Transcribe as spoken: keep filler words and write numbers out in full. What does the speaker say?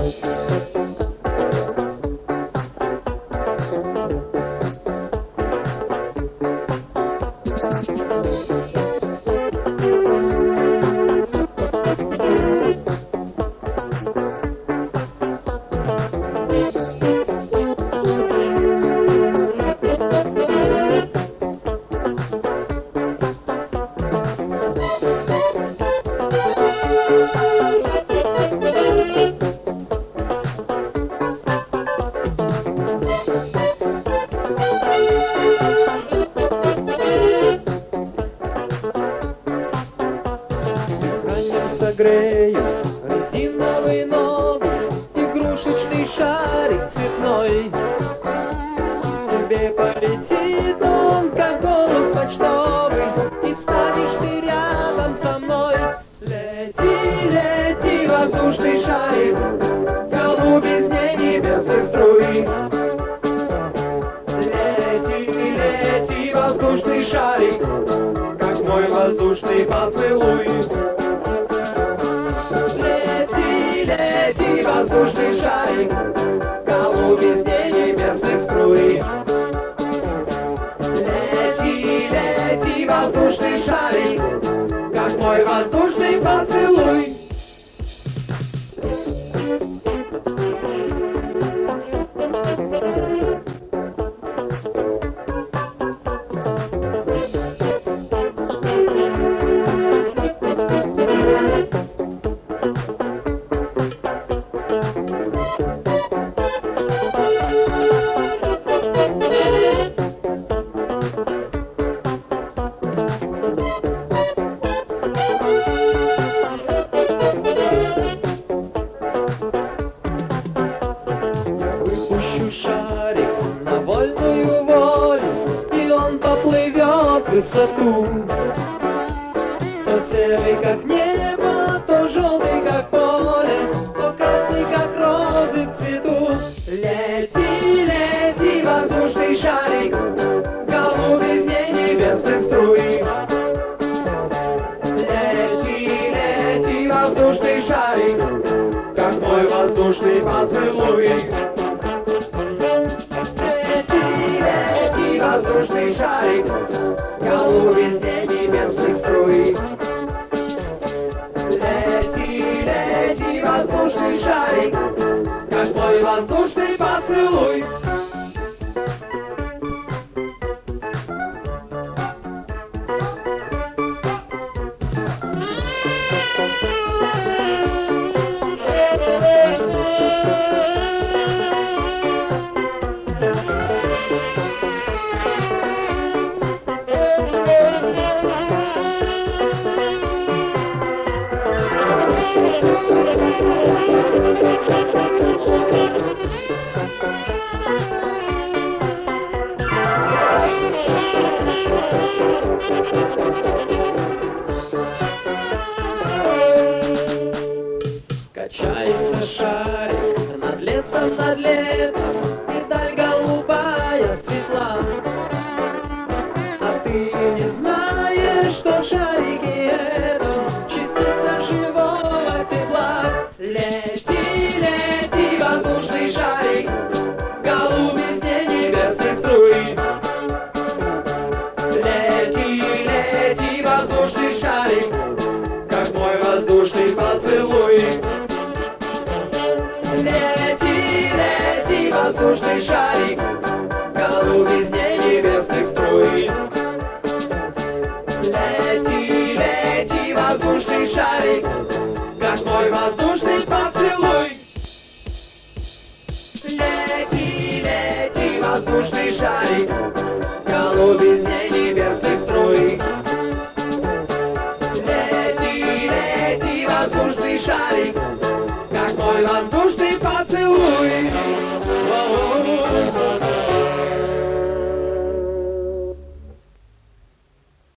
Согрею резиновый новый игрушечный шарик цветной. Тебе полетит он, как голубь почтовый, и станешь ты рядом со мной. Лети, лети, воздушный шарик, голубизне небесной струи. Лети, лети, воздушный шарик, как мой воздушный поцелуй. Лети, воздушный шарик, голубизне небесных струй. Лети, лети, воздушный шарик, как мой воздушный поцелуй. Высоту. То серый, как небо, то желтый, как поле, то красный, как розы в цвету. Лети, лети, воздушный шарик, голубизне небесной струи. Лети, лети, воздушный шарик, как мой воздушный поцелуй. Лети, лети, воздушный шарик, голубизне небесных струй. Лети, лети, воздушный шарик, как мой воздушный поцелуй. Качается шарик над лесом, над летом, и даль голубая светла. А ты не знаешь, что в шарике этом частица живого тепла. Лети, лети, воздушный шарик, голубизне небесной струи. Лети, лети, воздушный шарик, как мой воздушный поцелуй. Лети, лети, воздушный шарик, голубизне небесных струй. Лети, лети, воздушный шарик, как мой воздушный поцелуй. Лети, лети, воздушный шарик, голубизне небесных струй. Лети, лети, воздушный шарик, как мой воздушный поцелуй.